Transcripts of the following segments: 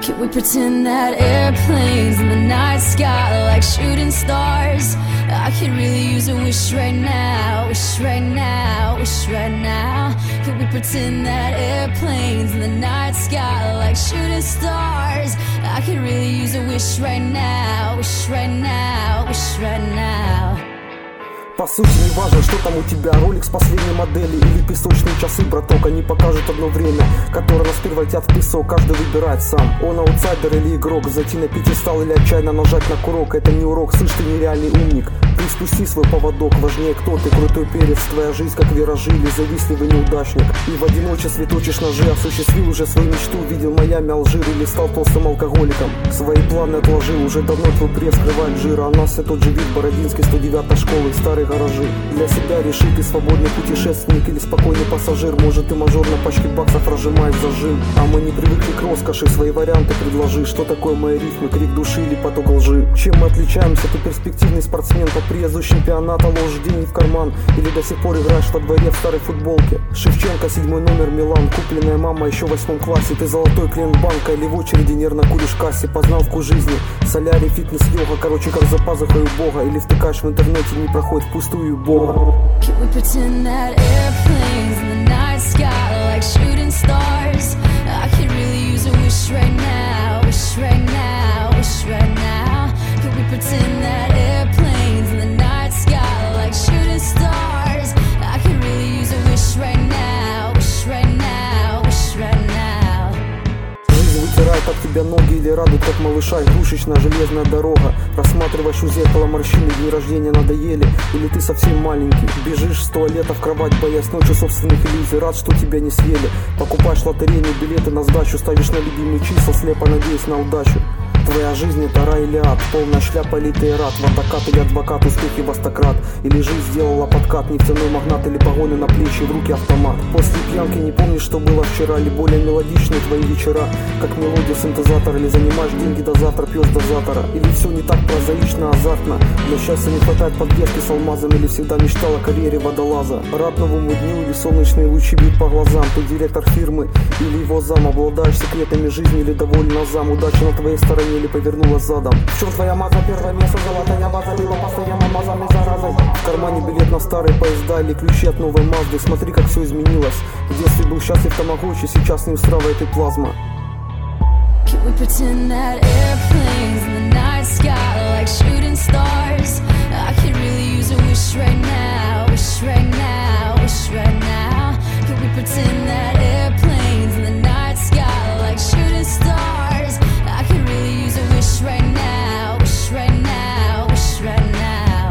Can we pretend that airplanes in the night sky like shooting stars? I could really use a wish right now, wish right now, wish right now. Can we pretend that airplanes in the night sky like shooting stars? I could really use a wish right now, wish right now, wish right now. По сути не важно, что там у тебя, Rolex последней модели или песочные часы, браток. Они покажут одно время, которое нас превратят в песок. Каждый выбирает сам, он аутсайдер или игрок. Зайти на пьедестал или отчаянно нажать на курок. Это не урок, слышь, ты нереальный умник. Приспусти свой поводок, важнее кто ты, крутой перец. Твоя жизнь как виражи или завистливый неудачник. И в одиночестве точишь ножи, осуществил уже свою мечту. Видел Майами, Алжир или стал толстым алкоголиком. Свои планы отложил, уже давно твой пресс скрывает жир. А у нас все тот же вид, Бородинской 109-й школы, старый гаражи. Для себя реши, ты свободный путешественник или спокойный пассажир. Может, ты мажор на пачке баксов разжимаешь зажим. А мы не привыкли к роскоши, свои варианты предложи. Что такое мои рифмы, крик души или поток лжи? Чем мы отличаемся? Ты перспективный спортсмен, по приезду чемпионата ложишь деньги в карман. Или до сих пор играешь во дворе в старой футболке. Шевченко, 7-й номер, Милан. Купленная мама еще в 8 классе. Ты золотой клиент банка или в очереди нервно куришь в кассе. Познал вкус жизни, солярий, фитнес, йога. Короче, как за пазухой у Бога. Или втыкаешь в интернете, не проходит впустую Бога. Can we pretend that airplanes in the night sky like shooting stars? I could really use a wish right now, wish right now, wish right now. Can we pretend that airplanes in the night sky like shooting stars? I could really use a wish right now, wish right now, wish right now. Жизнь вытирает от тебя ноги или радует, как малыша, игрушечная железная дорога. Рассматриваешь у зеркала морщины, дни рождения надоели, или ты совсем маленький. Бежишь с туалета в кровать, боясь ночью собственных иллюзий. Рад, что тебя не съели. Покупаешь лотерейные билеты на сдачу, ставишь на любимые числа, слепо надеясь на удачу. Твоя жизнь это рай или ад, полная шляпа или ты рад. Водокат или адвокат, успехи востократ. Или жизнь сделала подкат, нефтяной магнат или погоны на плечи, в руки автомат. После пьянки не помнишь, что было вчера, или более мелодичные твои вечера, как мелодия синтезатора. Или занимаешь деньги до завтра, пьешь дозатора. Или все не так прозаично, азартно. Для счастья не хватает подвески с алмазом. Или всегда мечтал о карьере водолаза. Рад новому дню или солнечные лучи бьют по глазам. Ты директор фирмы или его зам, обладаешь секретами жизни или доволен азам. Удача на твоей стороне или повернула задом. В чем твоя маза, первое место, золотая база, либо постоянно мазами заразой. В кармане билет на старые поезда или ключи от новой Мазды. Смотри, как все изменилось. В детстве был счастлив тамагочи, сейчас не устраивает и плазма. Can we pretend that airplanes in the night sky like shooting stars? I could really use a wish right now, wish right now, wish right now. Can we pretend that airplanes in the night sky like shooting stars? I could really use a wish right now, wish right now, wish right now.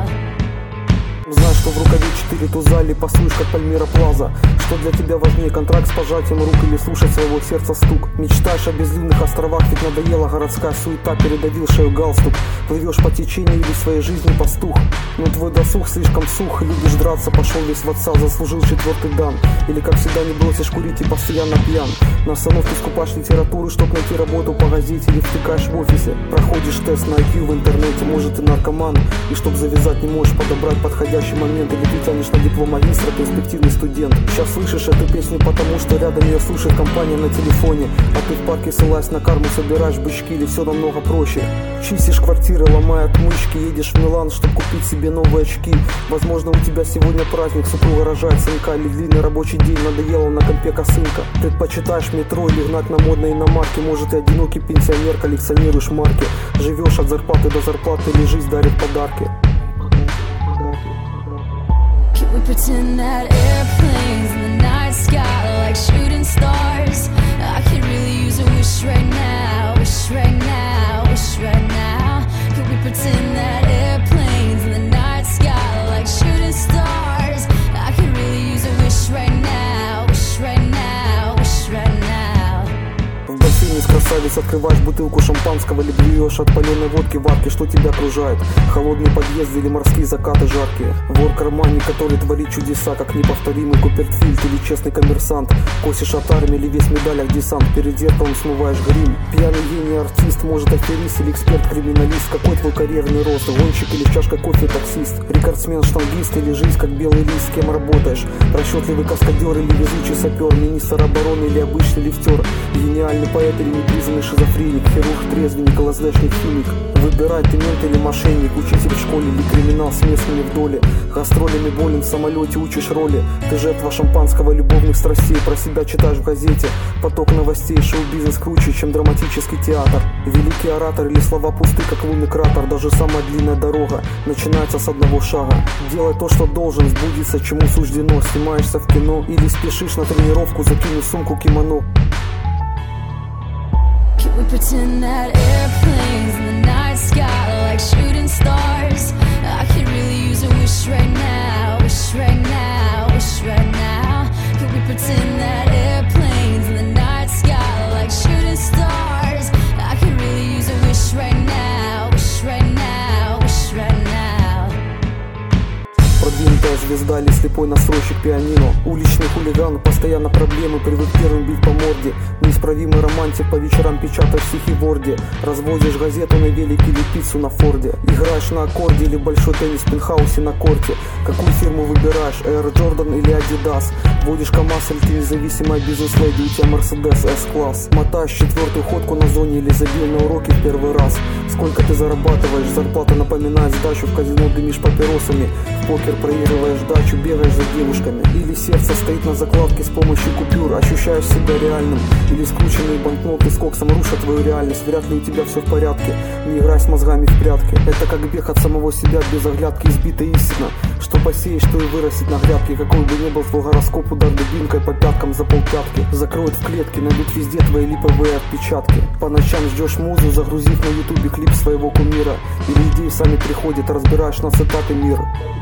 Знаешь, что в рукаве 4 туза или послушь, как Пальмира Плаза. Что для тебя важнее, контракт с пожатием рук или слушать своего сердца стук? Мечтаешь о безлюдных островах, ведь надоела городская суета, передавил шею галстук. Плывешь по течению или своей жизни пастух. Но твой досуг слишком сух, любишь драться, пошел весь в отца, заслужил 4-й дан. Или как всегда не бросишь курить и постоянно пьян. На остановке скупаешь литературу, чтоб найти работу по газете. Или втыкаешь в офисе, проходишь тест на IQ в интернете, может ты наркоман. И чтоб завязать не можешь подобрать подходящий момент. Или ты тянешь на диплом магистра, перспективный студент. Сейчас слышишь эту песню, потому что рядом ее слушает компания на телефоне. А ты в парке, ссылаясь на карму, собираешь бычки. Или все намного проще. Чистишь квартиры, ломая отмычки. Едешь в Милан, чтобы купить себе новые очки. Возможно, у тебя сегодня праздник, супруга рожает сынка. Или длинный рабочий день, надоело на компе косынка. Предпочитаешь метро или гнать на модной иномарке. Может, ты одинокий пенсионер, коллекционируешь марки. Живешь от зарплаты до зарплаты, или жизнь дарит подарки. Can we pretend that airplanes in the night sky like shooting stars? I could really use a wish right now, wish right now, wish right now. Can we pretend that airplanes in the night sky like shooting stars? I could really use a wish right now, wish right now, wish right now. В бассейне с красавиц открываешь бутылку шампанского. Или блюешь от паленой водки в арке. Что тебя окружает? Холодные подъезды или морские закаты жаркие? Вор кармане, который творит чудеса, как неповторимый Куперфильд или честный коммерсант. Косишь от армии или весь в медалях десант. Перед зеркалом смываешь грим. Пьяный гений артист, может аферист или эксперт-криминалист. Какой твой карьерный рост? Гонщик или чашка кофе таксист? Рекордсмен, штангист или жизнь как белый лист? С кем работаешь? Расчетливый каскадер или везучий сапер? Министр обороны или обычный лифтер? Гениальный поэт или непризнанный шизофреник, хирург, трезвенник, ЛСДшник, химик. Выбирай, ты мент или мошенник, учитель в школе или криминал с местными в доле. Гастролями болен, в самолете учишь роли. Ты жертва шампанского, любовных страстей, про себя читаешь в газете. Поток новостей, шоу-бизнес круче, чем драматический театр. Великий оратор или слова пусты, как лунный кратер. Даже самая длинная дорога начинается с одного шага. Делай то, что должен, сбудется, чему суждено. Снимаешься в кино или спешишь на тренировку, закинув сумку кимоно. We pretend that airplanes in the night sky are like shooting stars. I could really use a wish right now, wish right now, wish right now. Could we pretend that airplanes in the night sky are like shooting stars? I could really use a wish right now, wish right now, wish right now. Продвинутая звезда или слепой настройщик пианино. Уличный хулиган, постоянно проблемы, привык первым бить по морде. Неисправимый романтик, по вечерам печатаешь стихи в ворде. Разводишь газету на велике или пиццу на форде. Играешь на аккорде или большой теннис в пентхаусе на корте. Какую фирму выбираешь, Air Jordan или Adidas? Водишь КамАЗ или ты независимая бизнес-леди, у тебя Mercedes S-класс. Мотаешь четвертую ходку на зоне или забил на уроки в первый раз. Сколько ты зарабатываешь, зарплата напоминает сдачу, в казино дымишь папиросами. В покер проигрываешь дачу, бегаешь за девушками. Или сердце стоит на закладке с помощью купюр, ощущаешь себя реальным. Или скрученные банкноты с коксом рушат твою реальность. Вряд ли у тебя все в порядке, не играй с мозгами в прятки. Это как бег от самого себя без оглядки, избитая истина. Что посеешь, то и вырастет на грядке. Какой бы ни был твой гороскоп, удар дубинкой по пяткам за полпятки. Закроют в клетке, найдут везде твои липовые отпечатки. По ночам ждешь музу, загрузив на ютубе клип своего кумира. Или идеи сами приходят, разбираешь на цитаты мир.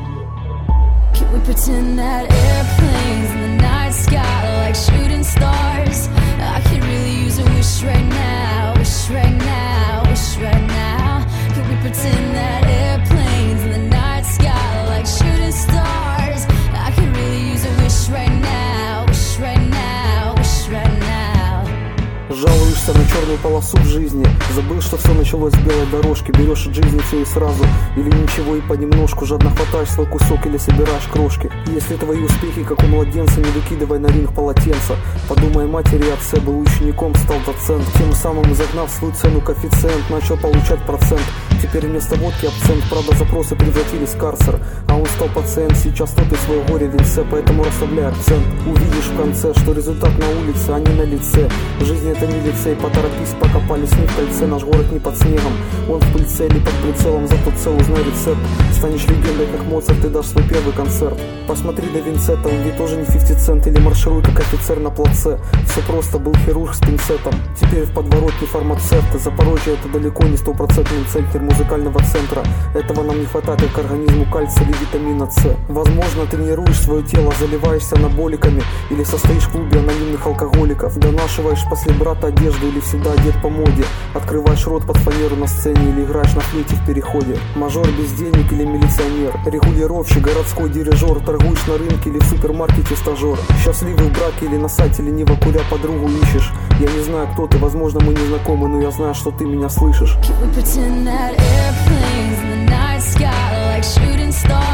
Can we pretend that airplanes in the night sky are like shooting stars? I could really use a wish right now, wish right now, wish right now. Can we pretend that airplanes in the night sky are like shooting stars? I could really use a wish right now, wish right now, wish right now. Жалуешься на черную полосу в жизни. Забыл, что все началось с белой дорожки. Берешь от жизни все и сразу, или ничего и понемножку. Жадно хватаешь свой кусок или собираешь крошки. Если твои успехи, как у младенца, не выкидывай на ринг полотенца. Подумай, матери и отце, был учеником, стал доцент. Тем самым загнав свою цену коэффициент, начал получать процент. Теперь вместо водки абсент. Правда, запросы превратились в карцер, а он стал пациент. Сейчас топит свое горе в венце, поэтому расслабляй акцент. Увидишь в конце, что результат на улице, а не на лице. Жизнь это не лицей, поторопись, пока палец не в кольце. Наш город не под снегом, он в пыльце или под прицелом. Зато цел, узнай рецепт. Станешь легендой, как Моцарт, ты дашь свой первый концерт. Посмотри на Винцета, он ведь тоже не 50 цент. Или маршируй, как офицер на плаце. Все просто, был хирург с пинцетом, теперь в подворотне фармацевты. Запорожье это далеко не 100% центр музыкального центра. Этого нам не хватает, как организму кальция или витамина С. Возможно, тренируешь свое тело, заливаешься анаболиками, или состоишь в клубе анонимных алкоголиков. Донашиваешь после брата одежду или всегда одет по моде. Открываешь рот под фанеру на сцене или играешь на флейте в переходе. Мажор, бездельник или милиционер, регулировщик, городской дирижер. Торгуешь на рынке или в супермаркете стажер. Счастливый в браке или на сайте лениво куря подругу ищешь. Я не знаю, кто ты, возможно, мы не знакомы, но я знаю, что ты меня слышишь. Can we pretend that airplanes in the night sky are like shooting stars?